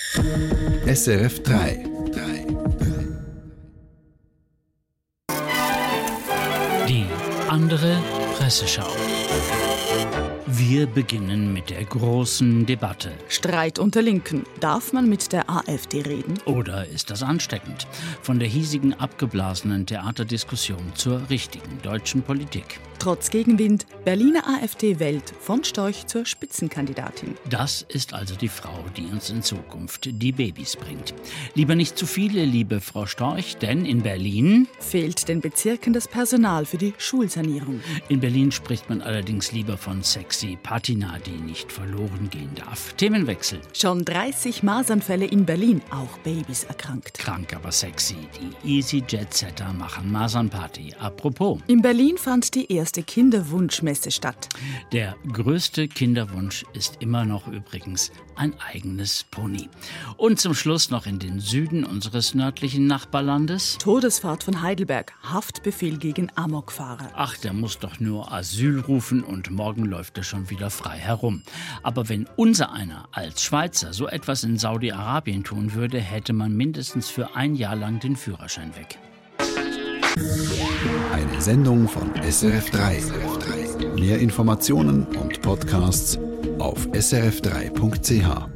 SRF 3. Die andere Presseschau. Wir beginnen mit der großen Debatte. Streit unter Linken. Darf man mit der AfD reden? Oder ist das ansteckend? Von der hiesigen abgeblasenen Theaterdiskussion zur richtigen deutschen Politik. Trotz Gegenwind, Berliner AfD wählt von Storch zur Spitzenkandidatin. Das ist also die Frau, die uns in Zukunft die Babys bringt. Lieber nicht zu viele, liebe Frau Storch, denn in Berlin fehlt den Bezirken das Personal für die Schulsanierung. In Berlin spricht man allerdings lieber von sexy Patina, die nicht verloren gehen darf. Themenwechsel. Schon 30 Masernfälle in Berlin, auch Babys erkrankt. Krank, aber sexy. Die EasyJet-Setter machen Masernparty. Apropos. In Berlin fand die erste Kinderwunschmesse statt. Der größte Kinderwunsch ist immer noch übrigens ein eigenes Pony. Und zum Schluss noch in den Süden unseres nördlichen Nachbarlandes. Todesfahrt von Heidelberg, Haftbefehl gegen Amokfahrer. Ach, der muss doch nur Asyl rufen und morgen läuft er schon wieder frei herum. Aber wenn unser einer als Schweizer so etwas in Saudi-Arabien tun würde, hätte man mindestens für ein Jahr lang den Führerschein weg. Eine Sendung von SRF 3. Mehr Informationen und Podcasts auf srf3.ch.